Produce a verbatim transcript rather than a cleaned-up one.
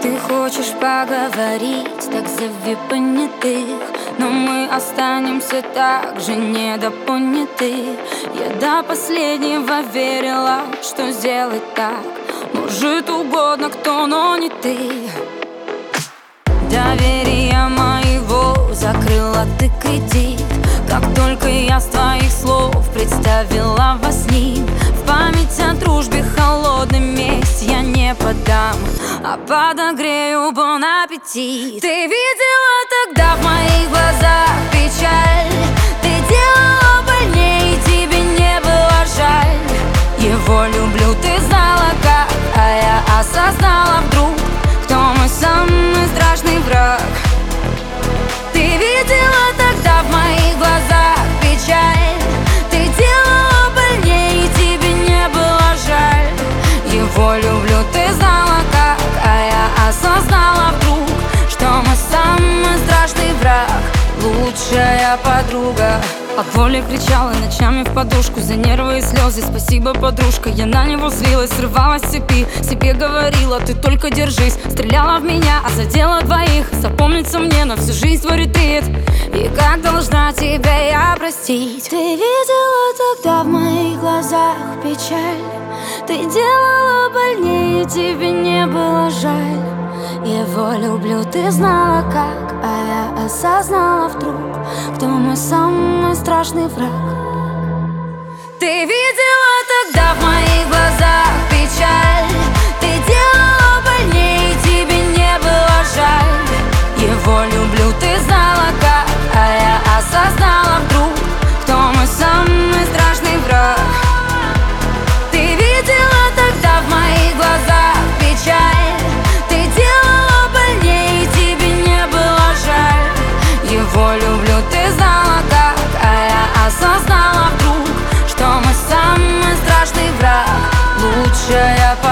Ты хочешь поговорить, так зови понятых, но мы останемся так же недопоняты. Я до последнего верила, что сделать так может угодно кто, но не ты. Доверия моего закрыла ты кредит, как только я с твоих слов представила вас с ним. В память о дружбе холодный месть я не подам, а подогрею бон аппетит. Ты видела тогда в моих глазах печаль, ты делала больнее, и тебе не было жаль. Его люблю, ты знала как, а я осознала вдруг, кто мой самый страшный враг. Ты видела тогда в моих глазах печаль, ты делала больнее, и тебе не было жаль. Его люблю, ты знала как, а я осознала вдруг, что мой самый страшный враг, лучшая подруга. От боли кричала ночами в подушку, за нервы и слезы спасибо, подружка. Я на него злилась, срывалась с цепи, себе говорила, ты только держись. Стреляла в меня, а задела двоих, запомнится мне на всю жизнь твой ретрит. И как должна тебя я простить? Ты видела тогда в моих глазах печаль, ты делала больнее, тебе не было жаль. Его люблю, ты знала как, а я осознала вдруг, кто мой самый страшный враг. Ты видела тогда в моих глазах печаль, ты делала больнее, и тебе не было жаль. Его люблю, ты знала как, а я осознала вдруг, кто мой самый страшный враг. Ты видела тогда в моих глазах печаль, ты делала больнее, и тебе не было жаль. Его люблю, ты знала как, а я осознала вдруг, что мой самый страшный враг, лучшая подруга.